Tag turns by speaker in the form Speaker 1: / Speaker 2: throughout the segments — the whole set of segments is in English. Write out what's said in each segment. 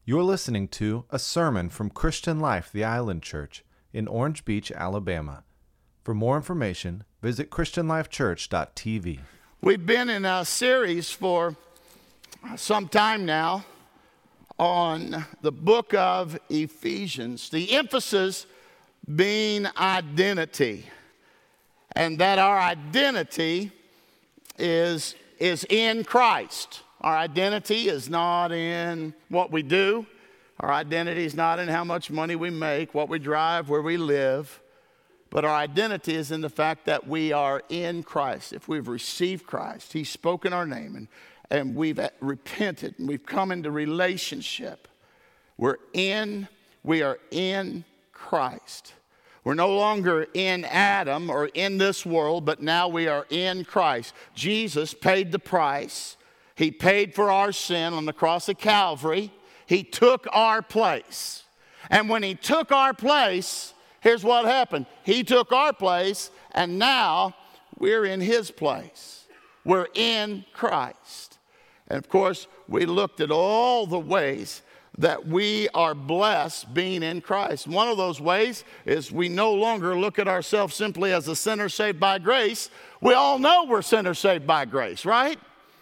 Speaker 1: You're listening to a sermon from Christian Life, the Island Church in Orange Beach, Alabama. For more information, visit christianlifechurch.tv.
Speaker 2: We've been in a series for some time now on the book of Ephesians. The emphasis being identity, and that our identity is in Christ. Our identity is not in what we do. Our identity is not in how much money we make, what we drive, where we live. But our identity is in the fact that we are in Christ. If we've received Christ, He's spoken our name, and we've repented, and we've come into relationship. We are in Christ. We're no longer in Adam or in this world, but now we are in Christ. Jesus paid the price. He paid for our sin on the cross of Calvary. He took our place. And when He took our place, here's what happened. He took our place, and now we're in His place. We're in Christ. And of course, we looked at all the ways that we are blessed being in Christ. One of those ways is we no longer look at ourselves simply as a sinner saved by grace. We all know we're sinners saved by grace, right?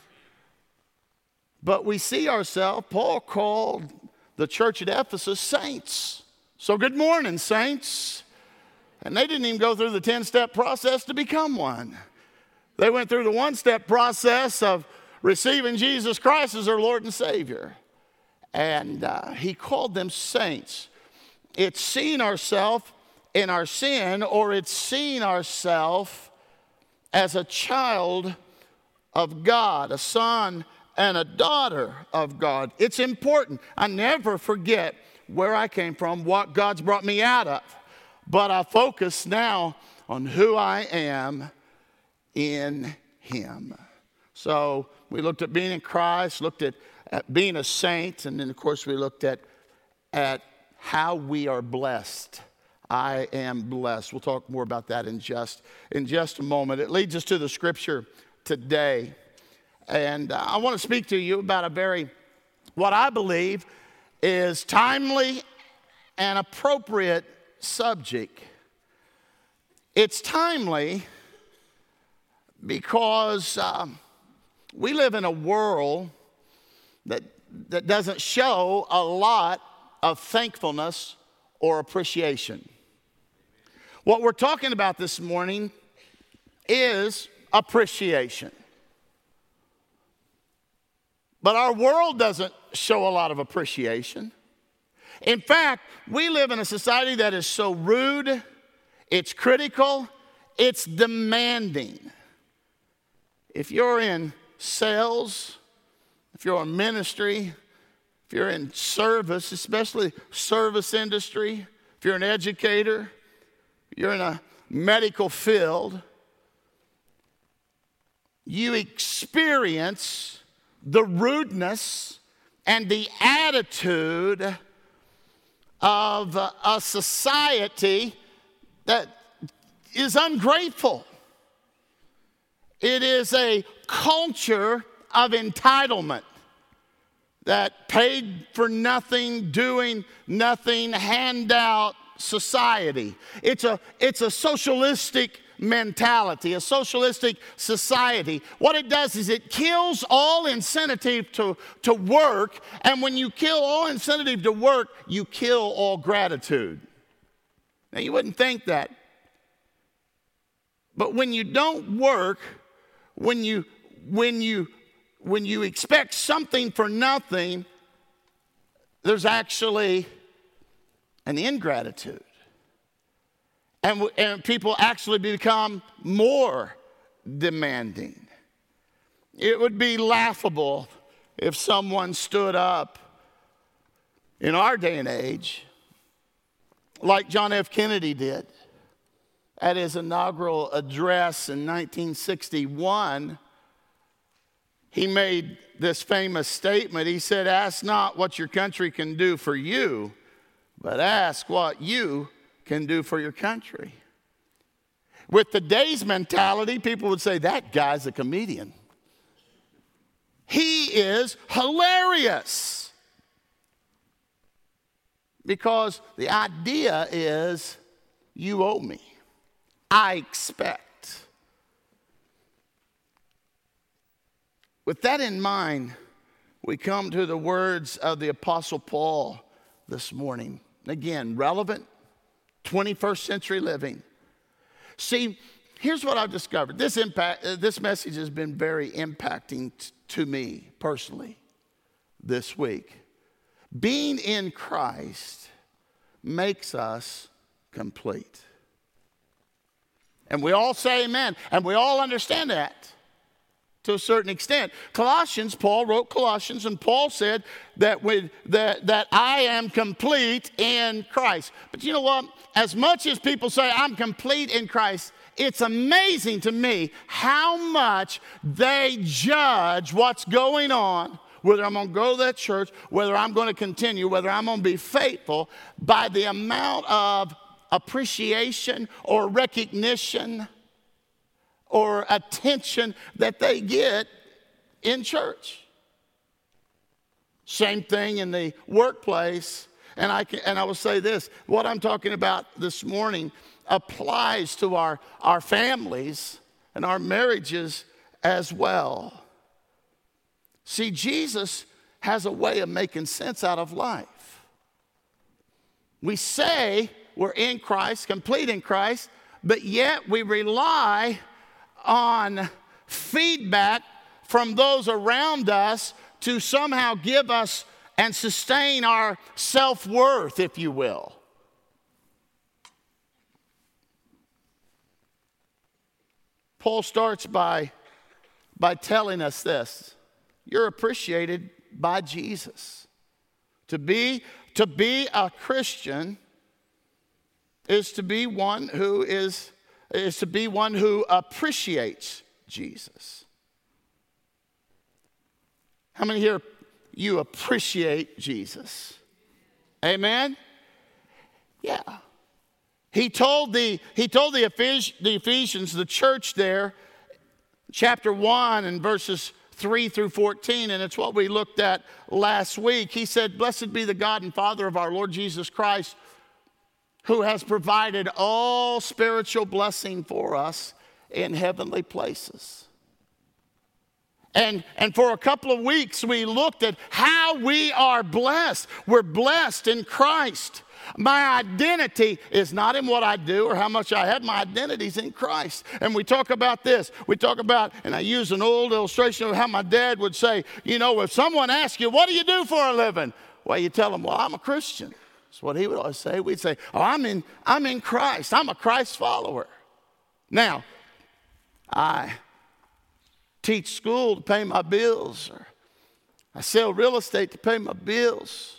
Speaker 2: But we see ourselves, Paul called the church at Ephesus saints. So good morning, saints. And they didn't even go through the 10-step process to become one. They went through the one-step process of receiving Jesus Christ as their Lord and Savior. And he called them saints. It's seeing ourselves in our sin, or it's seeing ourselves as a child of God, a son and a daughter of God. It's important. I never forget where I came from, what God's brought me out of. But I focus now on who I am in Him. So we looked at being in Christ, looked at being a saint, and then of course we looked at how we are blessed. I am blessed. We'll talk more about that in just a moment. It leads us to the scripture today. And I want to speak to you about what I believe is timely and appropriate subject. It's timely because we live in a world that doesn't show a lot of thankfulness or appreciation. What we're talking about this morning is appreciation. But our world doesn't show a lot of appreciation. In fact, we live in a society that is so rude, it's critical, it's demanding. If you're in sales, if you're in ministry, if you're in service, especially service industry, if you're an educator, you're in a medical field, you experience the rudeness and the attitude of a society that is ungrateful. It is a culture of entitlement, that paid for nothing, doing nothing, handout society. It's a socialistic mentality, a socialistic society. What it does is it kills all incentive to work, and when you kill all incentive to work, you kill all gratitude. Now, you wouldn't think that. But when you don't work, when you expect something for nothing, there's actually an ingratitude. And people actually become more demanding. It would be laughable if someone stood up in our day and age, like John F. Kennedy did at his inaugural address in 1961. He made this famous statement. He said, "Ask not what your country can do for you, but ask what you can do for your country." With today's mentality, people would say, that guy's a comedian. He is hilarious. Because the idea is you owe me. I expect. With that in mind, we come to the words of the Apostle Paul this morning. Again, relevant, 21st century living. See, here's what I've discovered. This message has been very impacting to me personally this week. Being in Christ makes us complete. And we all say amen. And we all understand that to a certain extent. Paul wrote Colossians, and Paul said that I am complete in Christ. But you know what? As much as people say I'm complete in Christ, it's amazing to me how much they judge what's going on, whether I'm going to go to that church, whether I'm going to continue, whether I'm going to be faithful, by the amount of appreciation or recognition or attention that they get in church. Same thing in the workplace. And I will say this, what I'm talking about this morning applies to our families and our marriages as well. See, Jesus has a way of making sense out of life. We say we're in Christ, complete in Christ, but yet we rely on feedback from those around us to somehow give us and sustain our self-worth, if you will. Paul starts by telling us this. You're appreciated by Jesus. To be a Christian is to be one who appreciates Jesus. How many here you appreciate Jesus? Amen? Yeah. He told the Ephesians, the church there, chapter 1 and verses 3 through 14, and it's what we looked at last week. He said, "Blessed be the God and Father of our Lord Jesus Christ, who has provided all spiritual blessing for us in heavenly places." And for a couple of weeks, we looked at how we are blessed. We're blessed in Christ. My identity is not in what I do or how much I have. My identity is in Christ. And we talk about this. We talk about, and I use an old illustration of how my dad would say, you know, if someone asks you, what do you do for a living? Well, you tell them, well, I'm a Christian. That's what he would always say. We'd say, oh, I'm in Christ. I'm a Christ follower. Now, I teach school to pay my bills, or I sell real estate to pay my bills.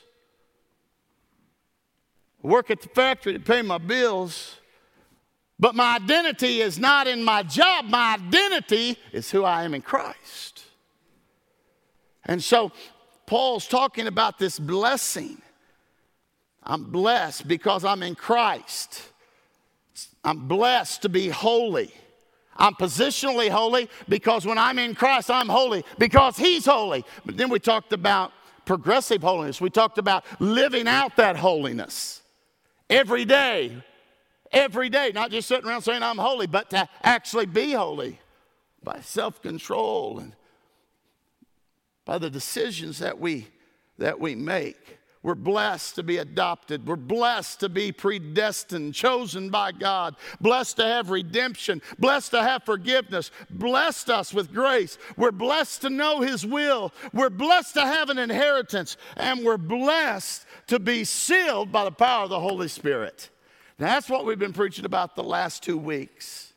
Speaker 2: I work at the factory to pay my bills. But my identity is not in my job. My identity is who I am in Christ. And so Paul's talking about this blessing. I'm blessed because I'm in Christ. I'm blessed to be holy. I'm positionally holy because when I'm in Christ, I'm holy because He's holy. But then we talked about progressive holiness. We talked about living out that holiness every day, not just sitting around saying I'm holy, but to actually be holy by self-control and by the decisions that we make. We're blessed to be adopted. We're blessed to be predestined, chosen by God, blessed to have redemption, blessed to have forgiveness, blessed us with grace. We're blessed to know His will. We're blessed to have an inheritance, and we're blessed to be sealed by the power of the Holy Spirit. Now, that's what we've been preaching about the last 2 weeks.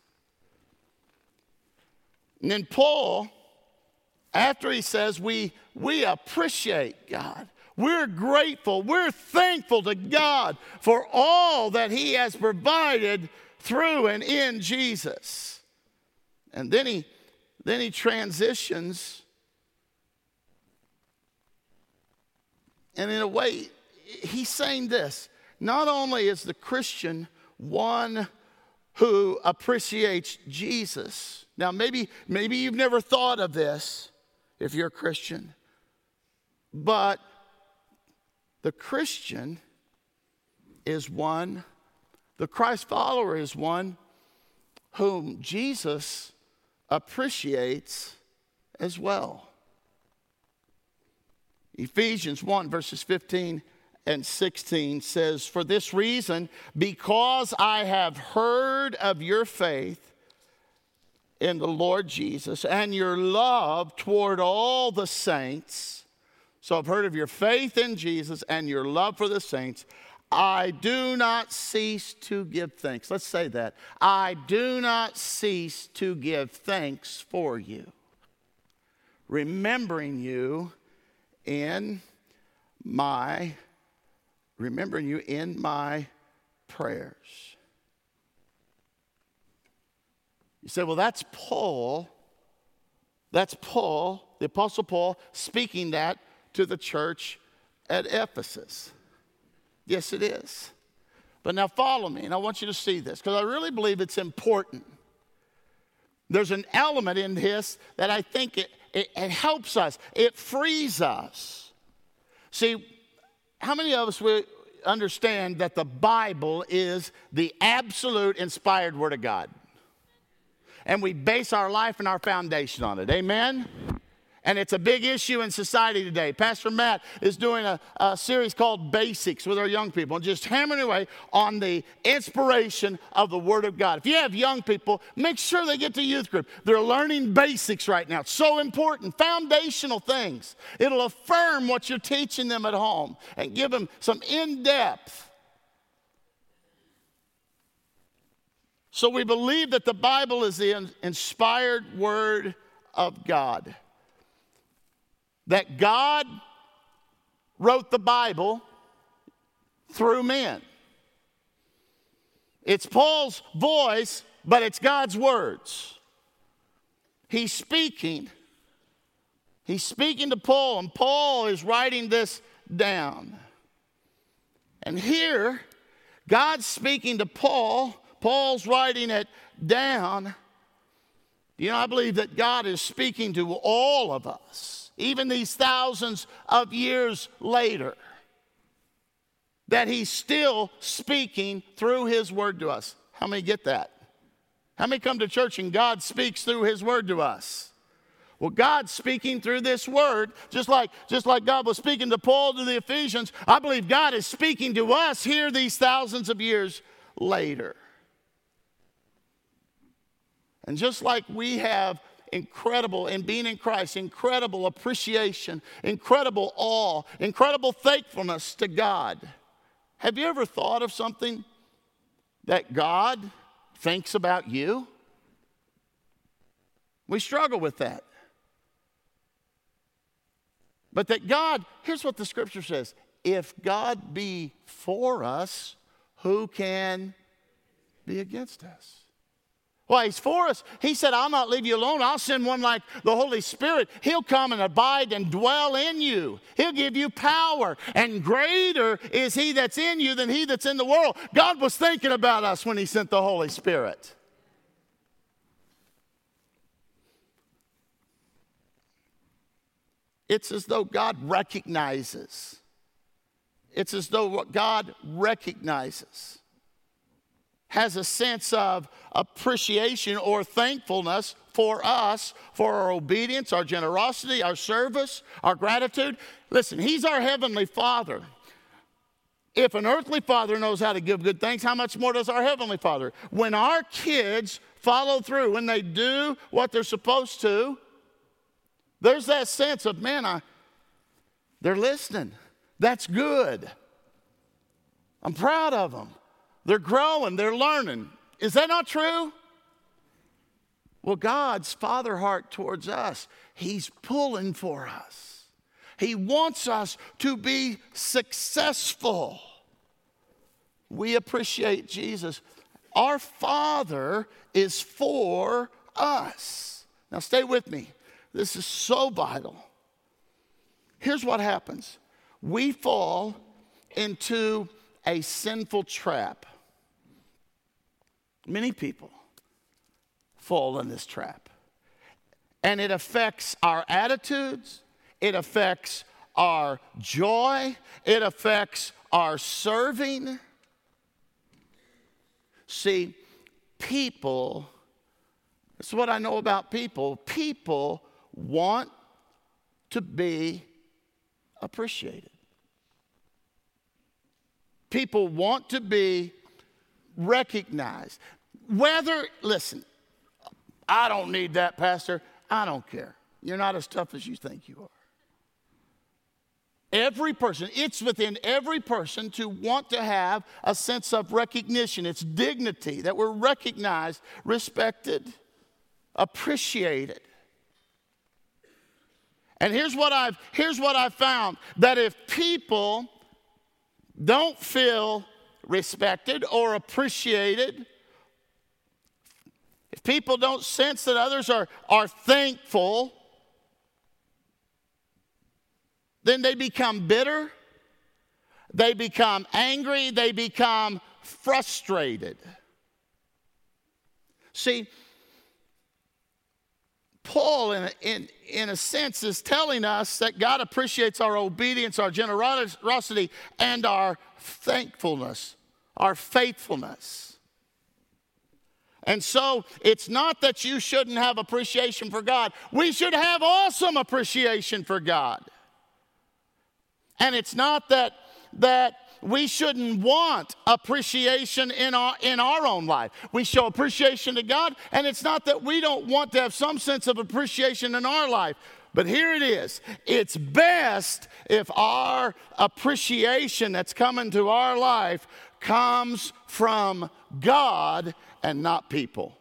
Speaker 2: And then Paul, after he says we appreciate God, we're grateful, we're thankful to God for all that He has provided through and in Jesus. And then he transitions, and in a way, he's saying this: not only is the Christian one who appreciates Jesus. Now, maybe you've never thought of this if you're a Christian, but the Christian is one, the Christ follower is one whom Jesus appreciates as well. Ephesians 1, verses 15 and 16 says, "For this reason, because I have heard of your faith in the Lord Jesus and your love toward all the saints," so I've heard of your faith in Jesus and your love for the saints, "I do not cease to give thanks." Let's say that. "I do not cease to give thanks for you, remembering you in my prayers." You say, well, that's Paul. That's Paul, the Apostle Paul, speaking that to the church at Ephesus. Yes, it is. But now follow me, and I want you to see this, because I really believe it's important. There's an element in this that I think it helps us. It frees us. See, how many of us will understand that the Bible is the absolute inspired Word of God? And we base our life and our foundation on it. Amen? And it's a big issue in society today. Pastor Matt is doing a series called Basics with our young people, and just hammering away on the inspiration of the Word of God. If you have young people, make sure they get to youth group. They're learning basics right now. It's so important. Foundational things. It'll affirm what you're teaching them at home and give them some in-depth. So we believe that the Bible is the inspired Word of God. That God wrote the Bible through men. It's Paul's voice, but it's God's words. He's speaking. He's speaking to Paul, and Paul is writing this down. And here, God's speaking to Paul. Paul's writing it down. You know, I believe that God is speaking to all of us. Even these thousands of years later, that he's still speaking through his word to us. How many get that? How many come to church and God speaks through his word to us? Well, God's speaking through this word, just like God was speaking to Paul to the Ephesians. I believe God is speaking to us here these thousands of years later. And just like we have incredible, in being in Christ, incredible appreciation, incredible awe, incredible thankfulness to God. Have you ever thought of something that God thinks about you? We struggle with that. But that God, here's what the scripture says, if God be for us, who can be against us? Well, he's for us. He said, I'll not leave you alone. I'll send one like the Holy Spirit. He'll come and abide and dwell in you. He'll give you power. And greater is he that's in you than he that's in the world. God was thinking about us when he sent the Holy Spirit. It's as though God recognizes. It's as though God recognizes. Has a sense of appreciation or thankfulness for us, for our obedience, our generosity, our service, our gratitude. Listen, he's our heavenly Father. If an earthly father knows how to give good things, how much more does our heavenly Father? When our kids follow through, when they do what they're supposed to, there's that sense of, man, they're listening. That's good. I'm proud of them. They're growing, they're learning. Is that not true? Well, God's father heart towards us, he's pulling for us. He wants us to be successful. We appreciate Jesus. Our Father is for us. Now stay with me. This is so vital. Here's what happens. We fall into a sinful trap. Many people fall in this trap. And it affects our attitudes. It affects our joy. It affects our serving. See, people, that's what I know about people. People want to be appreciated. People want to be recognized. Listen, I don't need that, Pastor. I don't care. You're not as tough as you think you are. Every person, it's within every person to want to have a sense of recognition. It's dignity, that we're recognized, respected, appreciated. And here's what I've found, that if people don't feel respected or appreciated, if people don't sense that others are thankful, then they become bitter, they become angry, they become frustrated. See, Paul, in a sense, is telling us that God appreciates our obedience, our generosity, and our thankfulness, our faithfulness. And so it's not that you shouldn't have appreciation for God. We should have awesome appreciation for God. And it's not that we shouldn't want appreciation in our own life. We show appreciation to God, and it's not that we don't want to have some sense of appreciation in our life. But here it is. It's best if our appreciation that's coming to our life comes from God and not people.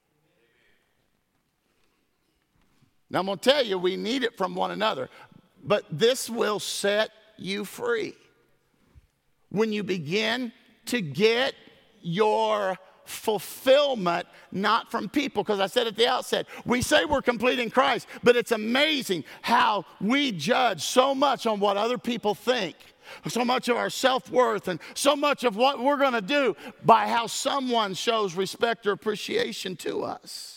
Speaker 2: Now, I'm going to tell you, we need it from one another. But this will set you free when you begin to get your fulfillment not from people. Because I said at the outset, we say we're complete in Christ, but it's amazing how we judge so much on what other people think, so much of our self-worth and so much of what we're going to do by how someone shows respect or appreciation to us.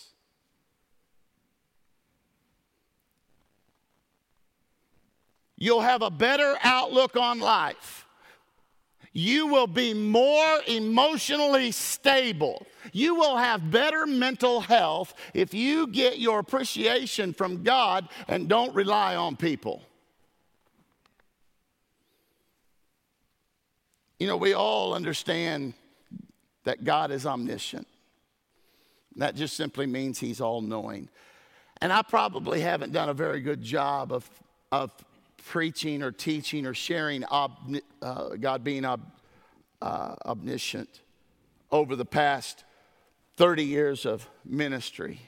Speaker 2: You'll have a better outlook on life. You will be more emotionally stable. You will have better mental health if you get your appreciation from God and don't rely on people. You know, we all understand that God is omniscient. That just simply means He's all-knowing. And I probably haven't done a very good job of preaching or teaching or sharing God being omniscient over the past 30 years of ministry.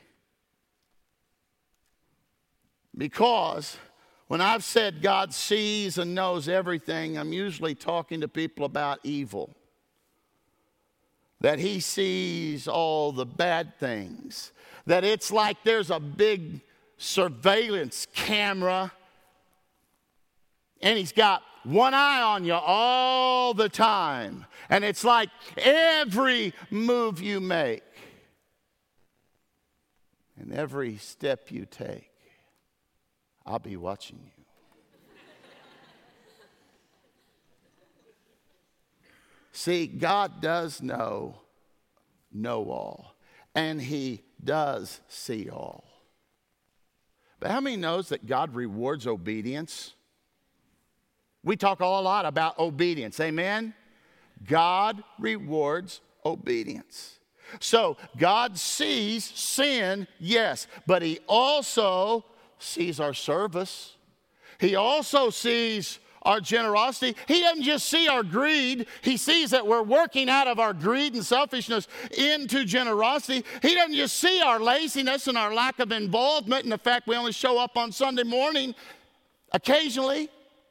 Speaker 2: Because when I've said God sees and knows everything, I'm usually talking to people about evil. That He sees all the bad things. That it's like there's a big surveillance camera and He's got one eye on you all the time. And it's like every move you make and every step you take, I'll be watching you. See, God does know all, and He does see all. But how many knows that God rewards obedience? We talk a lot about obedience, amen? God rewards obedience. So God sees sin, yes, but He also sees our service. He also sees our generosity. He doesn't just see our greed. He sees that we're working out of our greed and selfishness into generosity. He doesn't just see our laziness and our lack of involvement and the fact we only show up on Sunday morning occasionally.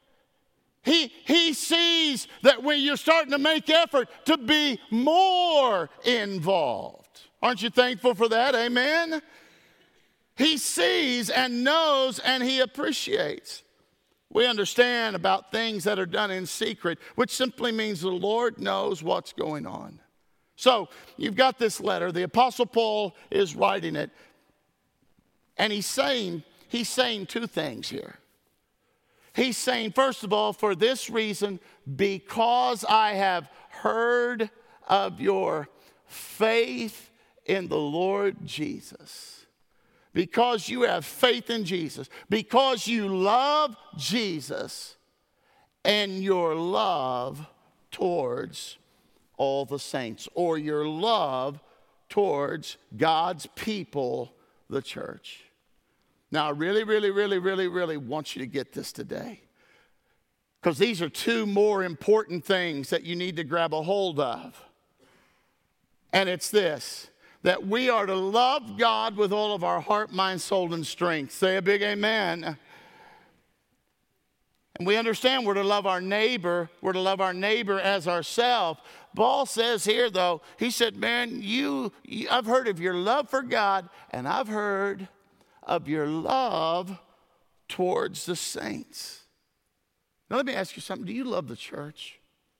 Speaker 2: He sees that when you're starting to make effort to be more involved. Aren't you thankful for that? Amen? He sees and knows and He appreciates. We understand about things that are done in secret, which simply means the Lord knows what's going on. So you've got this letter. The Apostle Paul is writing it. And he's saying two things here. He's saying, first of all, for this reason, because I have heard of your faith in the Lord Jesus, because you have faith in Jesus, because you love Jesus, and your love towards all the saints, or your love towards God's people, the church. Now, I really, really, really, really, really want you to get this today, because these are two more important things that you need to grab a hold of. And it's this, that we are to love God with all of our heart, mind, soul, and strength. Say a big amen. And we understand we're to love our neighbor. We're to love our neighbor as ourselves. Paul says here, though, he said, man, I've heard of your love for God, and I've heard of your love towards the saints. Now, let me ask you something. Do you love the church?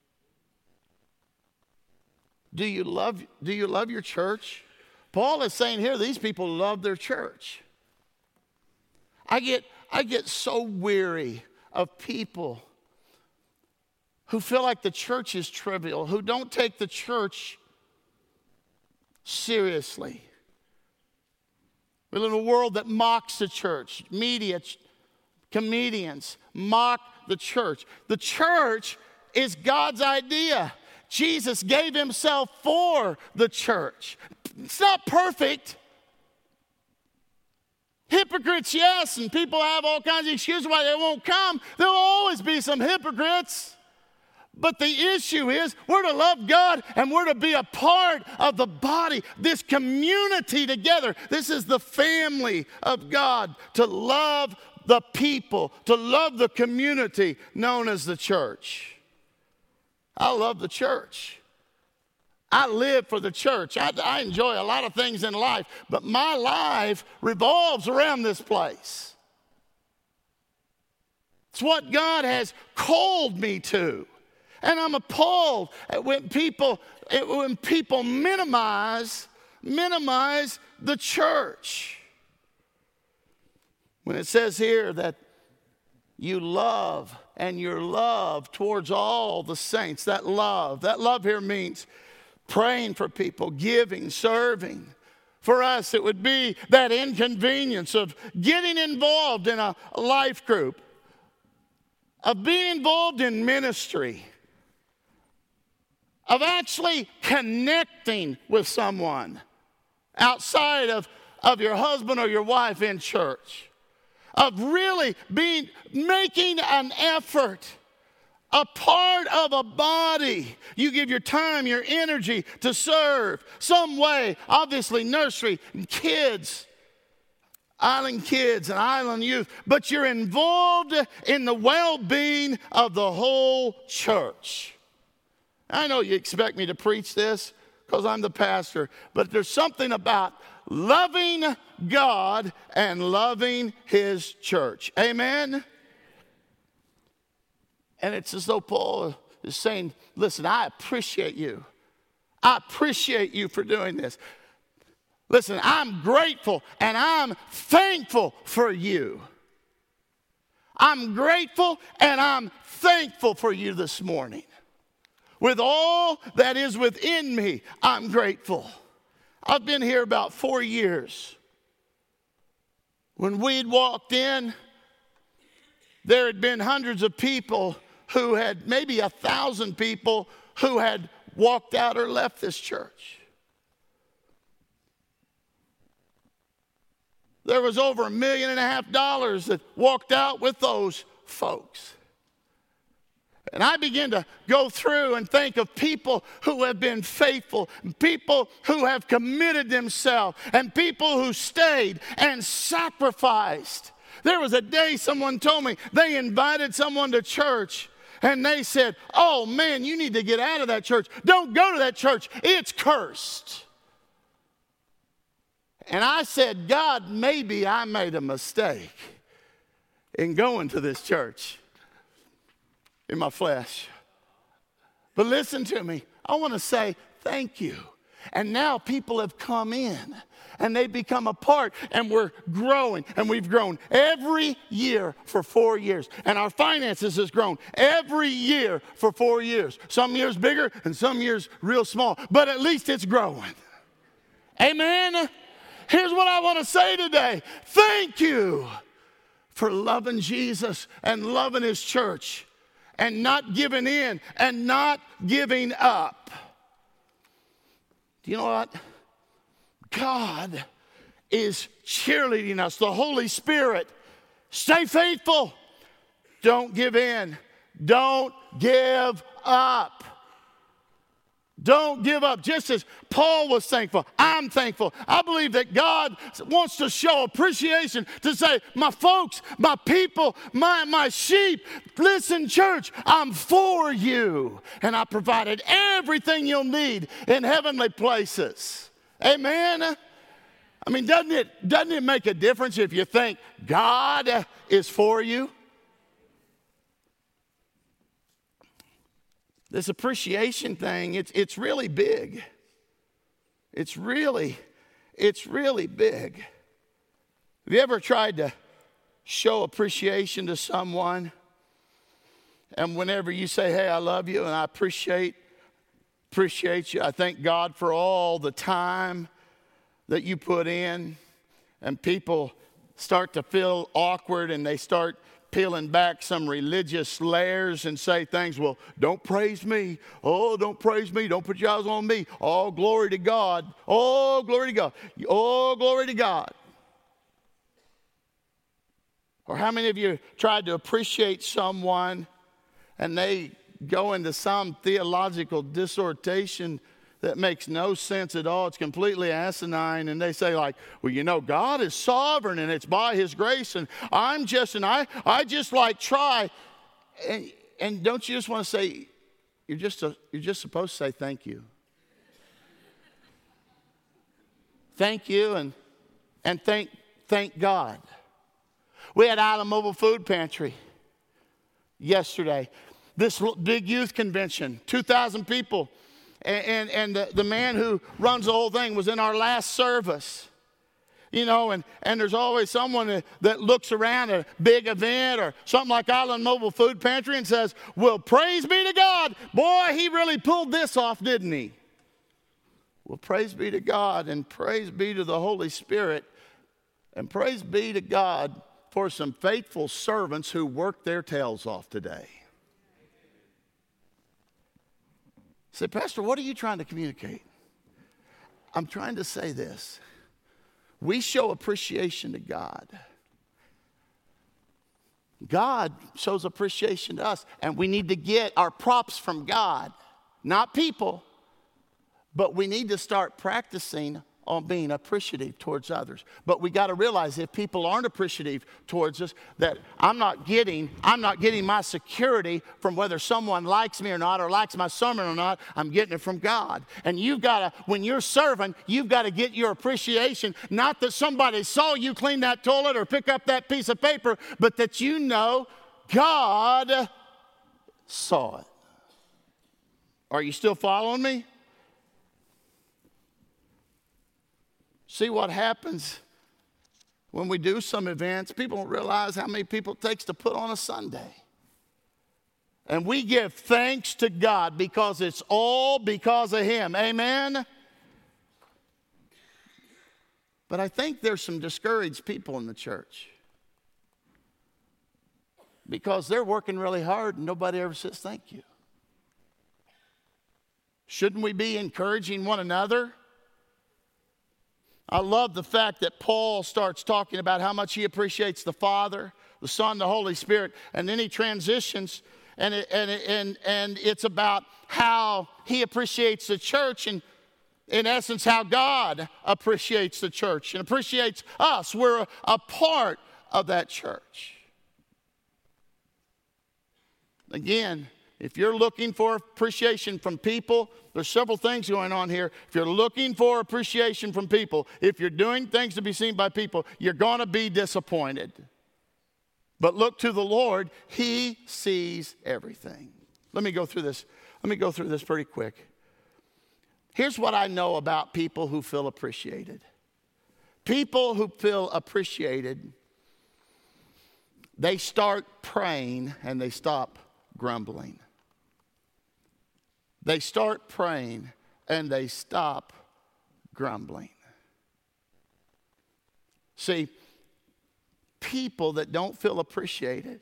Speaker 2: Do you love your church? Paul is saying here, these people love their church. I get so weary of people who feel like the church is trivial, who don't take the church seriously. We live in a world that mocks the church. Media, comedians mock the church. The church is God's idea. Jesus gave himself for the church. It's not perfect. Hypocrites, yes, and people have all kinds of excuses why they won't come. There will always be some hypocrites. But the issue is we're to love God and we're to be a part of the body, this community together. This is the family of God, to love the people, to love the community known as the church. I love the church. I live for the church. I enjoy a lot of things in life, but my life revolves around this place. It's what God has called me to. And I'm appalled at when people minimize the church. When it says here that you love and your love towards all the saints, that love here means praying for people, giving, serving. For us, it would be that inconvenience of getting involved in a life group, of being involved in ministry, of actually connecting with someone outside of your husband or your wife in church, of really making an effort, a part of a body. You give your time, your energy to serve some way, obviously nursery and kids, island kids and island youth, but you're involved in the well-being of the whole church. I know you expect me to preach this because I'm the pastor, but there's something about loving God and loving his church. Amen? And it's as though Paul is saying, listen, I appreciate you. I appreciate you for doing this. Listen, I'm grateful and I'm thankful for you. I'm grateful and I'm thankful for you this morning. With all that is within me, I'm grateful. I've been here about 4 years. When we'd walked in, there had been hundreds of people who had, maybe 1,000 people who had walked out or left this church. There was over $1.5 million that walked out with those folks. And I began to go through and think of people who have been faithful, people who have committed themselves, and people who stayed and sacrificed. There was a day someone told me they invited someone to church, and they said, oh man, you need to get out of that church. Don't go to that church. It's cursed. And I said, God, maybe I made a mistake in going to this church. In my flesh. But listen to me. I want to say thank you. And now people have come in and they become a part, and we're growing, and we've grown every year for 4 years. And our finances has grown every year for 4 years. Some years bigger and some years real small, but at least it's growing. Amen? Here's what I want to say today. Thank you for loving Jesus and loving his church and not giving in and not giving up. Do you know what? God is cheerleading us. The Holy Spirit. Stay faithful. Don't give in. Don't give up. Don't give up. Just as Paul was thankful, I'm thankful. I believe that God wants to show appreciation to say, my folks, my people, my sheep, listen, church, I'm for you. And I provided everything you'll need in heavenly places. Amen? I mean, doesn't it make a difference if you think God is for you? This appreciation thing, it's really big. It's really big. Have you ever tried to show appreciation to someone? And whenever you say, hey, I love you and I appreciate you, I thank God for all the time that you put in, and people start to feel awkward and they start peeling back some religious layers and say things, well, don't praise me. Oh, don't praise me. Don't put your eyes on me. Oh, glory to God. Oh, glory to God. Oh, glory to God. Or how many of you tried to appreciate someone and they go into some theological dissertation that makes no sense at all? It's completely asinine. And they say like, well, you know, God is sovereign and it's by his grace. And I just like try. And don't you just want to say, you're just supposed to say thank you. Thank you and thank God. We had Island Mobile Food Pantry yesterday. This big youth convention, 2,000 people. And the man who runs the whole thing was in our last service. You know, and there's always someone that looks around a big event or something like Island Mobile Food Pantry and says, well, praise be to God. Boy, he really pulled this off, didn't he? Well, praise be to God, and praise be to the Holy Spirit, and praise be to God for some faithful servants who worked their tails off today. Say, Pastor, what are you trying to communicate? I'm trying to say this. We show appreciation to God. God shows appreciation to us, and we need to get our props from God, not people, but we need to start practicing on being appreciative towards others. But we got to realize if people aren't appreciative towards us, that I'm not getting my security from whether someone likes me or not, or likes my sermon or not. I'm getting it from God. And you've got to, when you're serving, you've got to get your appreciation, not that somebody saw you clean that toilet or pick up that piece of paper, but that you know God saw it. Are you still following me? See what happens when we do some events. People don't realize how many people it takes to put on a Sunday. And we give thanks to God because it's all because of him. Amen? But I think there's some discouraged people in the church because they're working really hard and nobody ever says thank you. Shouldn't we be encouraging one another? I love the fact that Paul starts talking about how much he appreciates the Father, the Son, the Holy Spirit, and then he transitions, and it's about how he appreciates the church, and in essence, how God appreciates the church and appreciates us. We're a part of that church. Again, if you're looking for appreciation from people, there's several things going on here. If you're looking for appreciation from people, if you're doing things to be seen by people, you're going to be disappointed. But look to the Lord. He sees everything. Let me go through this pretty quick. Here's what I know about people who feel appreciated. People who feel appreciated, they start praying and they stop grumbling. They start praying and they stop grumbling. See, people that don't feel appreciated,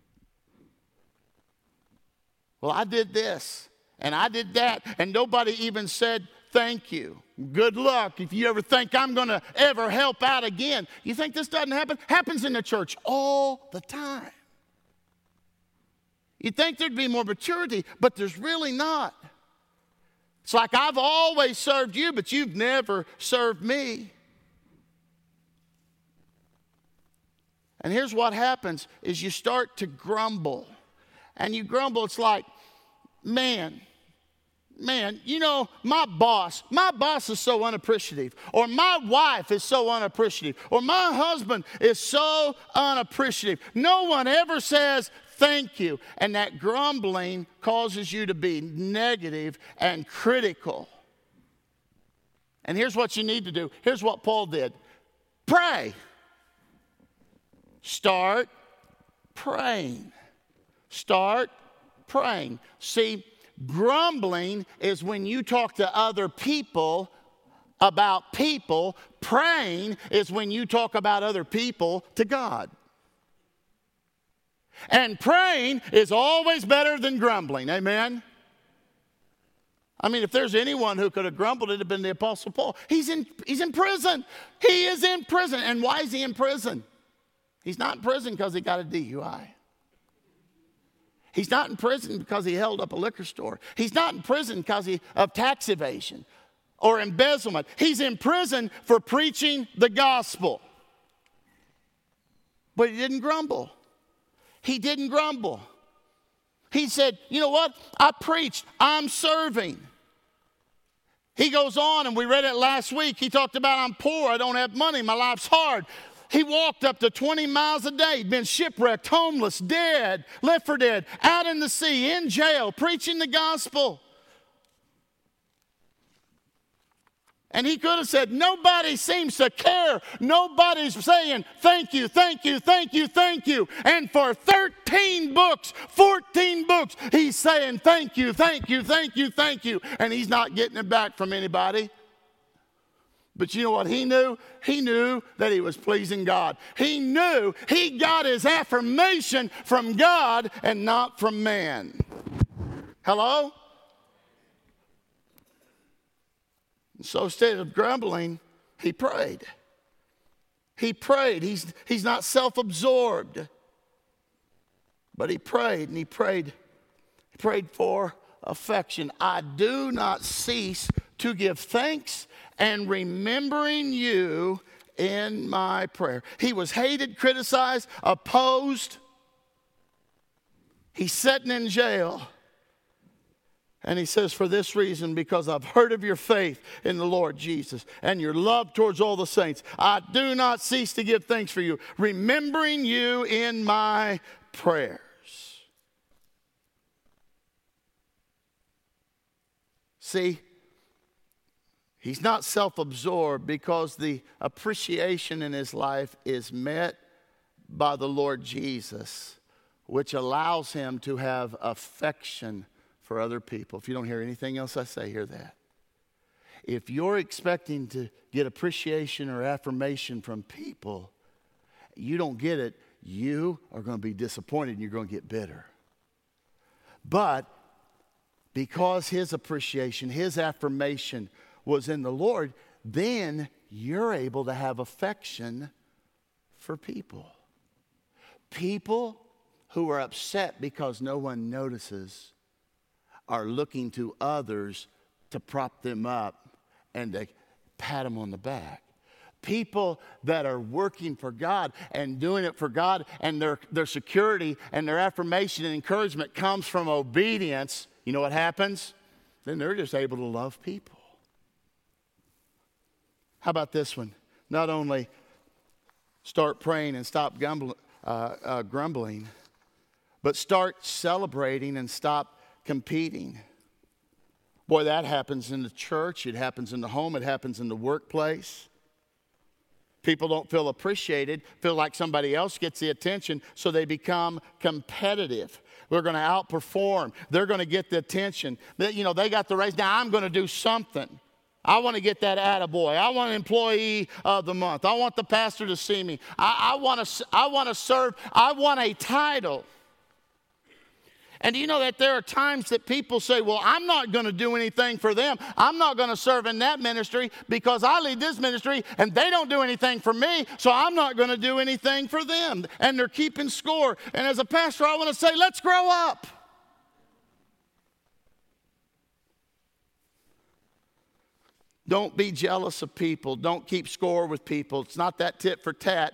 Speaker 2: well, I did this and I did that, and nobody even said thank you. Good luck if you ever think I'm going to ever help out again. You think this doesn't happen? Happens in the church all the time. You'd think there'd be more maturity, but there's really not. It's like I've always served you, but you've never served me. And here's what happens is you start to grumble. And you grumble, it's like, man, you know, my boss is so unappreciative. Or my wife is so unappreciative. Or my husband is so unappreciative. No one ever says thank you. And that grumbling causes you to be negative and critical. And here's what you need to do. Here's what Paul did. Pray. Start praying. Start praying. See, grumbling is when you talk to other people about people. Praying is when you talk about other people to God. And praying is always better than grumbling. Amen? I mean, if there's anyone who could have grumbled, it'd have been the Apostle Paul. He's in prison. He is in prison. And why is he in prison? He's not in prison because he got a DUI. He's not in prison because he held up a liquor store. He's not in prison because of tax evasion or embezzlement. He's in prison for preaching the gospel. But he didn't grumble. He didn't grumble. He said, you know what? I preached. I'm serving. He goes on, and we read it last week. He talked about, I'm poor. I don't have money. My life's hard. He walked up to 20 miles a day. He'd been shipwrecked, homeless, dead, left for dead, out in the sea, in jail, preaching the gospel. And he could have said, nobody seems to care. Nobody's saying, thank you, thank you, thank you, thank you. And for 13 books, 14 books, he's saying, thank you, thank you, thank you, thank you. And he's not getting it back from anybody. But you know what he knew? He knew that he was pleasing God. He knew he got his affirmation from God and not from man. Hello? So instead of grumbling, he prayed. He prayed. He's not self-absorbed. But he prayed, and he prayed for affection. I do not cease to give thanks and remembering you in my prayer. He was hated, criticized, opposed. He's sitting in jail. And he says, for this reason, because I've heard of your faith in the Lord Jesus and your love towards all the saints, I do not cease to give thanks for you, remembering you in my prayers. See, he's not self-absorbed because the appreciation in his life is met by the Lord Jesus, which allows him to have affection for other people. If you don't hear anything else I say, hear that. If you're expecting to get appreciation or affirmation from people, you don't get it, you are going to be disappointed and you're going to get bitter. But because his appreciation, his affirmation was in the Lord, then you're able to have affection for people. People who are upset because no one notices are looking to others to prop them up and to pat them on the back. People that are working for God and doing it for God, and their security and their affirmation and encouragement comes from obedience, you know what happens? Then they're just able to love people. How about this one? Not only start praying and stop grumbling, but start celebrating and stop competing. Boy, that happens in the church. It happens in the home. It happens in the workplace. People don't feel appreciated, feel like somebody else gets the attention, so they become competitive. We're going to outperform. They're going to get the attention. They got the raise. Now I'm going to do something. I want to get that attaboy. I want an employee of the month. I want the pastor to see me. I want to serve. I want a title. And do you know that there are times that people say, well, I'm not going to do anything for them. I'm not going to serve in that ministry because I lead this ministry and they don't do anything for me, so I'm not going to do anything for them. And they're keeping score. And as a pastor, I want to say, let's grow up. Don't be jealous of people. Don't keep score with people. It's not that tit for tat.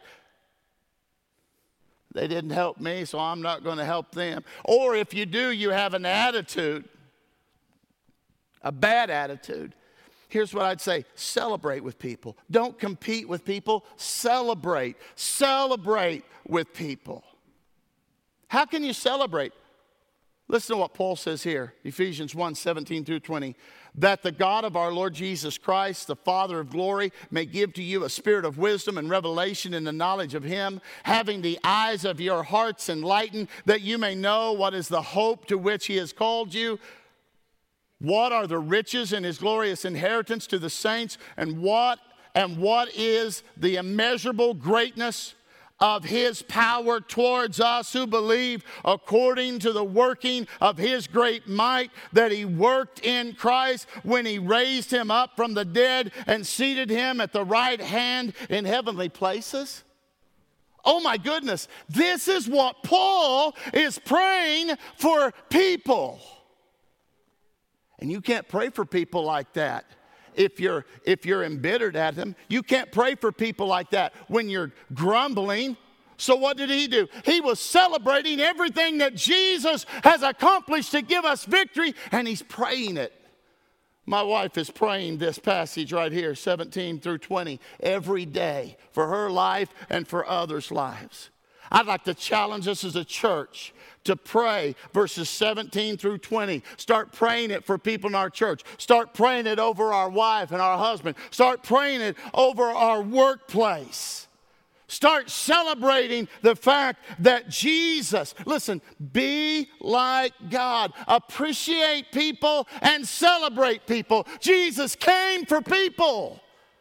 Speaker 2: They didn't help me, so I'm not going to help them. Or if you do, you have an attitude, a bad attitude. Here's what I'd say. Celebrate with people. Don't compete with people. Celebrate. Celebrate with people. How can you celebrate? Listen to what Paul says here, Ephesians 1:17-20. That the God of our Lord Jesus Christ, the Father of glory, may give to you a spirit of wisdom and revelation in the knowledge of him, having the eyes of your hearts enlightened, that you may know what is the hope to which he has called you, what are the riches in his glorious inheritance to the saints, and what is the immeasurable greatness of his power towards us who believe, according to the working of his great might that he worked in Christ when he raised him up from the dead and seated him at the right hand in heavenly places. Oh my goodness, this is what Paul is praying for people. And you can't pray for people like that if you're embittered at them. You can't pray for people like that when you're grumbling. So what did he do? He was celebrating everything that Jesus has accomplished to give us victory, and he's praying it. My wife is praying this passage right here, 17-20, every day for her life and for others' lives. I'd like to challenge us as a church to pray verses 17-20. Start praying it for people in our church. Start praying it over our wife and our husband. Start praying it over our workplace. Start celebrating the fact that Jesus, listen, be like God. Appreciate people and celebrate people. Jesus came for people.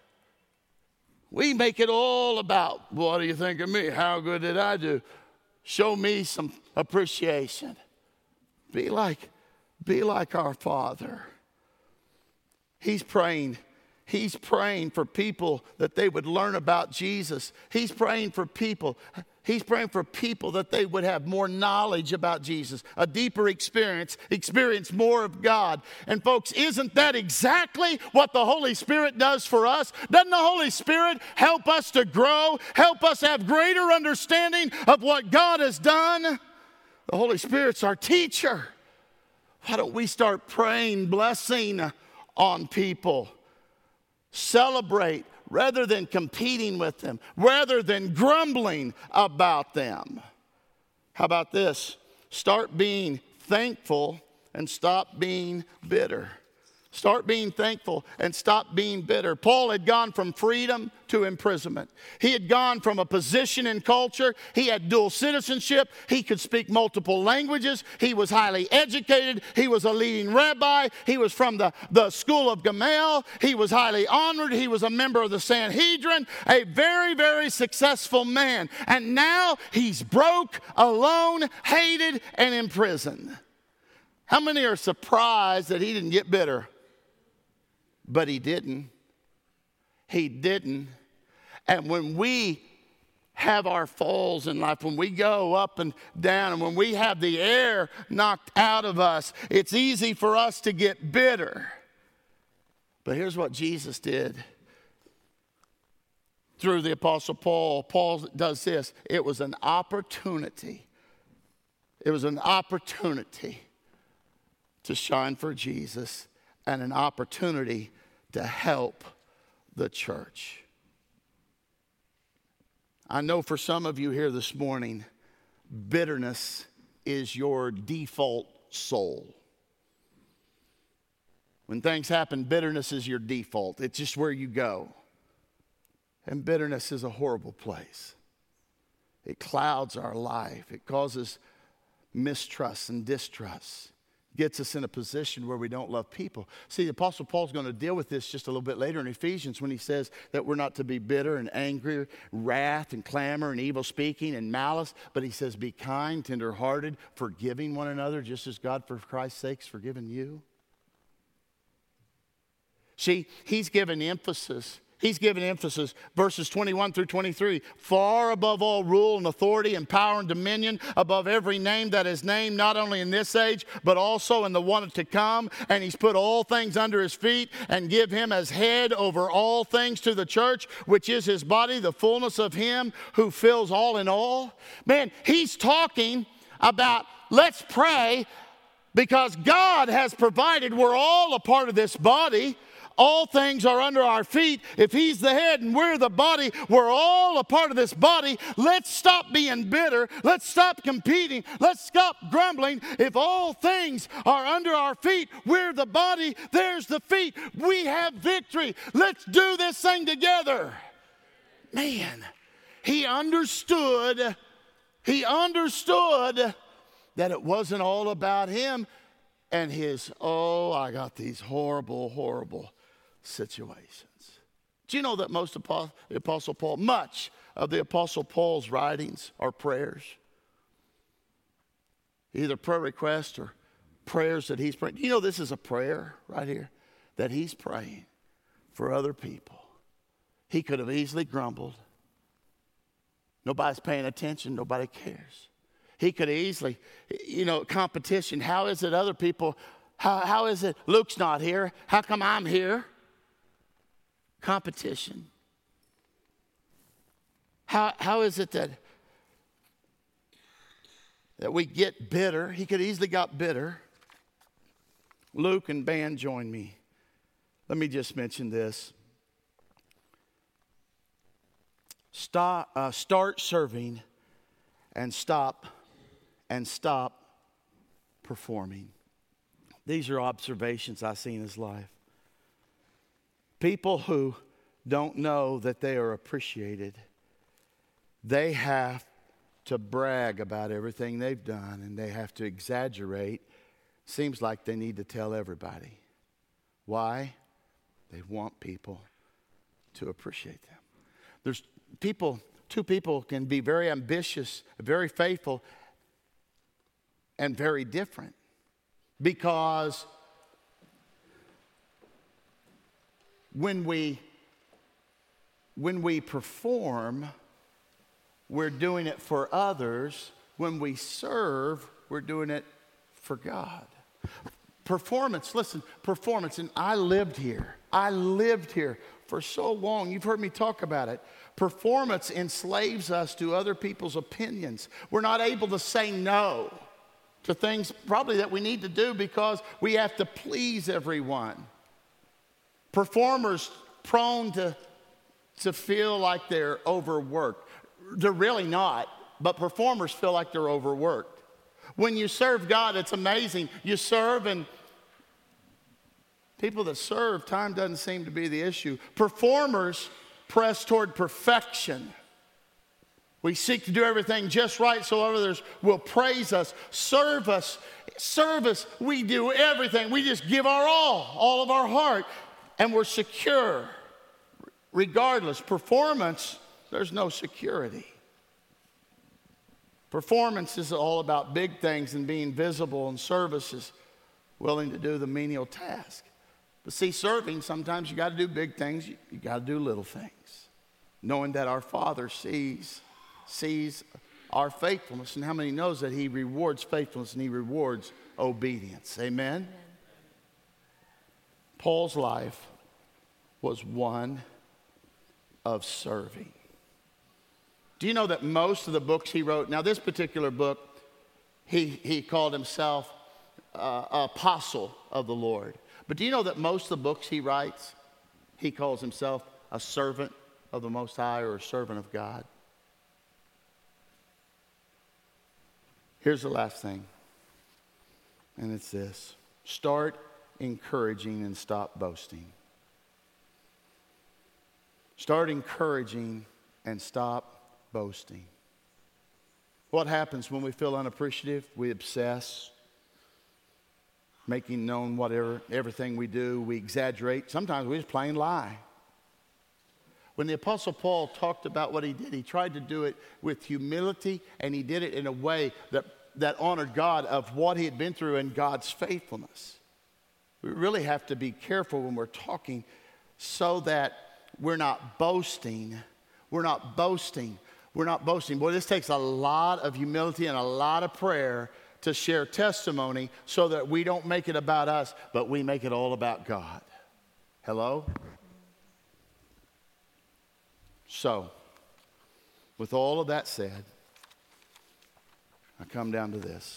Speaker 2: We make it all about, what do you think of me? How good did I do? Show me some appreciation. Be like our Father. He's praying for people that they would learn about Jesus. He's praying for people that they would have more knowledge about Jesus, a deeper experience more of God. And folks, isn't that exactly what the Holy Spirit does for us? Doesn't the Holy Spirit help us to grow, help us have greater understanding of what God has done? The Holy Spirit's our teacher. Why don't we start praying blessing on people? Celebrate rather than competing with them, rather than grumbling about them. How about this? Start being thankful and stop being bitter. Start being thankful and stop being bitter. Paul had gone from freedom to imprisonment. He had gone from a position in culture. He had dual citizenship. He could speak multiple languages. He was highly educated. He was a leading rabbi. He was from the school of Gamaliel. He was highly honored. He was a member of the Sanhedrin, a very, very successful man. And now he's broke, alone, hated, and in prison. How many are surprised that he didn't get bitter? But he didn't. He didn't. And when we have our falls in life, when we go up and down, and when we have the air knocked out of us, it's easy for us to get bitter. But here's what Jesus did through the Apostle Paul. Paul does this. It was an opportunity. It was an opportunity to shine for Jesus and an opportunity to help the church. I know for some of you here this morning, bitterness is your default soul. When things happen, bitterness is your default. It's just where you go. And bitterness is a horrible place. It clouds our life. It causes mistrust and distrust. Gets us in a position where we don't love people. See, the Apostle Paul's going to deal with this just a little bit later in Ephesians when he says that we're not to be bitter and angry, wrath and clamor and evil speaking and malice. But he says, be kind, tenderhearted, forgiving one another, just as God for Christ's sake has forgiven you. See, he's given emphasis. He's given emphasis, verses 21 through 23, far above all rule and authority and power and dominion, above every name that is named, not only in this age, but also in the one to come. And he's put all things under his feet and give him as head over all things to the church, which is his body, the fullness of him who fills all in all. Man, he's talking about let's pray because God has provided. We're all a part of this body. All things are under our feet. If he's the head and we're the body, we're all a part of this body. Let's stop being bitter. Let's stop competing. Let's stop grumbling. If all things are under our feet, we're the body. There's the feet. We have victory. Let's do this thing together. Man, he understood that it wasn't all about him and his, I got these horrible, horrible situations. Do you know that much of the Apostle Paul's writings are prayers? Either prayer requests or prayers that he's praying. Do you know this is a prayer right here that he's praying for other people? He could have easily grumbled. Nobody's paying attention. Nobody cares. He could easily, competition. How is it other people, how is it Luke's not here? How come I'm here? Competition. How is it that we get bitter? He could easily got bitter. Luke and band join me. Let me just mention this. Start serving and stop performing. These are observations I see in his life. People who don't know that they are appreciated, they have to brag about everything they've done and they have to exaggerate. Seems like they need to tell everybody. Why? They want people to appreciate them. Two people can be very ambitious, very faithful, and very different. Because when we perform, we're doing it for others. When we serve, we're doing it for God. Performance, and I lived here for so long. You've heard me talk about it. Performance enslaves us to other people's opinions. We're not able to say no to things probably that we need to do because we have to please everyone. Performers prone to feel like they're overworked. They're really not, but performers feel like they're overworked. When you serve God, it's amazing. You serve, and people that serve, time doesn't seem to be the issue. Performers press toward perfection. We seek to do everything just right so others will praise us. Service, we do everything. We just give our all of our heart, and we're secure. Regardless, performance, there's no security. Performance is all about big things and being visible, and service is willing to do the menial task. But see, serving, sometimes you got to do big things, you got to do little things. Knowing that our Father sees our faithfulness, and how many knows that he rewards faithfulness and he rewards obedience. Amen? Amen. Paul's life was one of serving. Do you know that most of the books he wrote, now this particular book, he called himself apostle of the Lord. But do you know that most of the books he writes, he calls himself a servant of the Most High or a servant of God? Here's the last thing, and it's this. Start encouraging and stop boasting. Start encouraging and stop boasting. What happens when we feel unappreciative? We obsess, making known everything we do. We exaggerate. Sometimes we just plain lie. When the Apostle Paul talked about what he did, he tried to do it with humility, and he did it in a way that honored God of what he had been through and God's faithfulness. We really have to be careful when we're talking so that we're not boasting. We're not boasting. We're not boasting. Boy, this takes a lot of humility and a lot of prayer to share testimony so that we don't make it about us, but we make it all about God. Hello? So, with all of that said, I come down to this.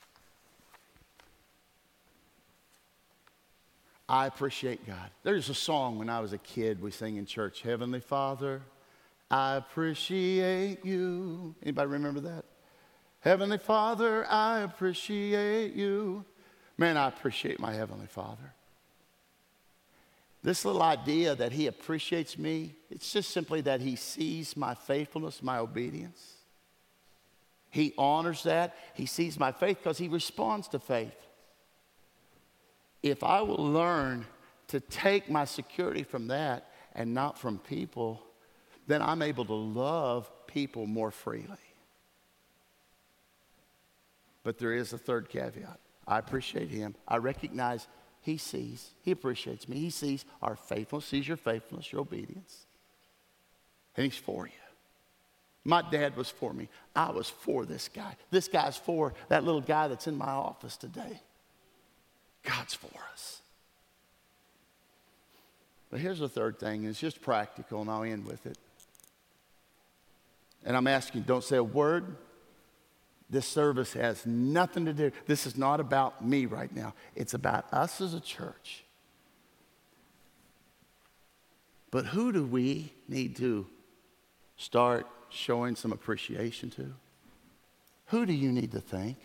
Speaker 2: I appreciate God. There's a song when I was a kid we sang in church, Heavenly Father, I appreciate you. Anybody remember that? Heavenly Father, I appreciate you. Man, I appreciate my Heavenly Father. This little idea that he appreciates me, it's just simply that he sees my faithfulness, my obedience. He honors that. He sees my faith because he responds to faith. If I will learn to take my security from that and not from people, then I'm able to love people more freely. But there is a third caveat. I appreciate him. I recognize he sees, he appreciates me. He sees our faithfulness, sees your faithfulness, your obedience. And he's for you. My dad was for me. I was for this guy. This guy's for that little guy that's in my office today. God's for us. But here's the third thing, and it's just practical, and I'll end with it. And I'm asking, don't say a word. This service has nothing to do. This is not about me right now. It's about us as a church. But who do we need to start showing some appreciation to? Who do you need to thank?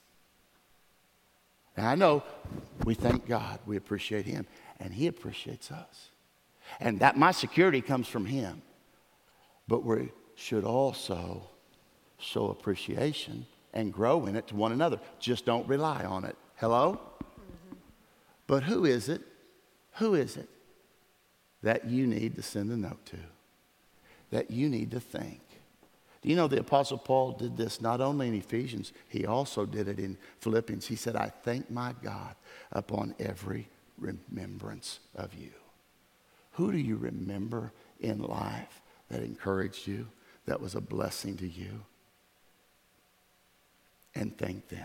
Speaker 2: And I know we thank God. We appreciate him. And he appreciates us. And that my security comes from him. But we should also show appreciation and grow in it to one another. Just don't rely on it. Hello? Mm-hmm. But who is it? Who is it that you need to send a note to? That you need to thank? Do you know the Apostle Paul did this not only in Ephesians, he also did it in Philippians. He said, I thank my God upon every remembrance of you. Who do you remember in life that encouraged you, that was a blessing to you? And thank them.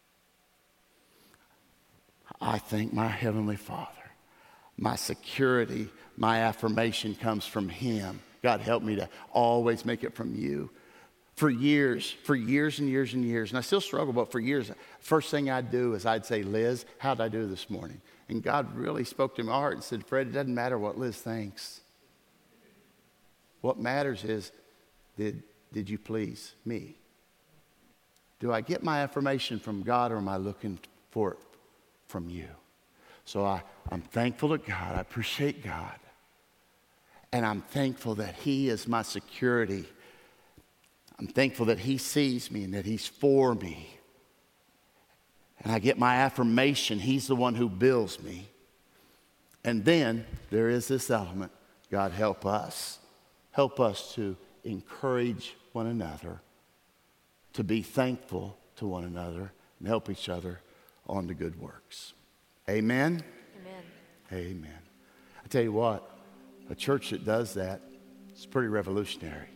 Speaker 2: I thank my Heavenly Father. My security, my affirmation comes from him. God, help me to always make it from you. For years and years and years, and I still struggle, but for years, first thing I'd do is I'd say, Liz, how'd I do this morning? And God really spoke to my heart and said, Fred, it doesn't matter what Liz thinks. What matters is, did you please me? Do I get my affirmation from God, or am I looking for it from you? So I'm thankful to God. I appreciate God. And I'm thankful that he is my security. I'm thankful that he sees me and that he's for me. And I get my affirmation. He's the one who builds me. And then there is this element. God, help us. Help us to encourage one another, to be thankful to one another, and help each other on the good works. Amen?
Speaker 3: Amen.
Speaker 2: Amen. I tell you what, a church that does that is pretty revolutionary.